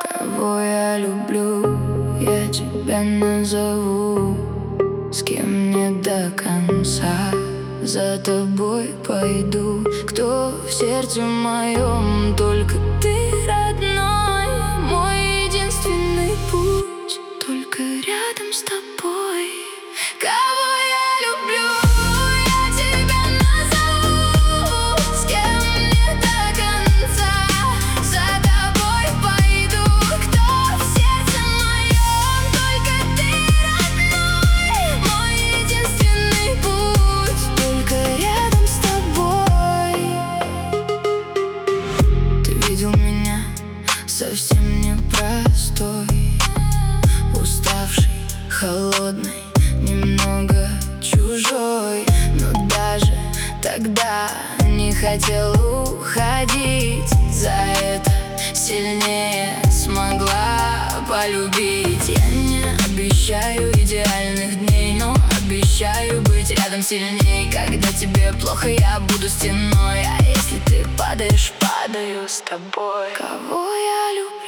Кого я люблю, я тебя назову. С кем не до конца, за тобой пойду. Кто в сердце моем, только ты, родной. Мой единственный путь, только рядом с тобой. Кого я люблю, я тебя назову. С кем не до конца, за тобой пойду. Кто в сердце моем, только ты, родной. Мой единственный путь, только рядом с тобой. Ты видел меня совсем непростой, уставший, холодный, немного чужой. Но даже тогда не хотел уходить. За это сильнее смогла полюбить. Я не обещаю идеальных дней, но обещаю быть рядом сильней. Когда тебе плохо, я буду стеной, а если ты падаешь, падаю с тобой. Кого я люблю,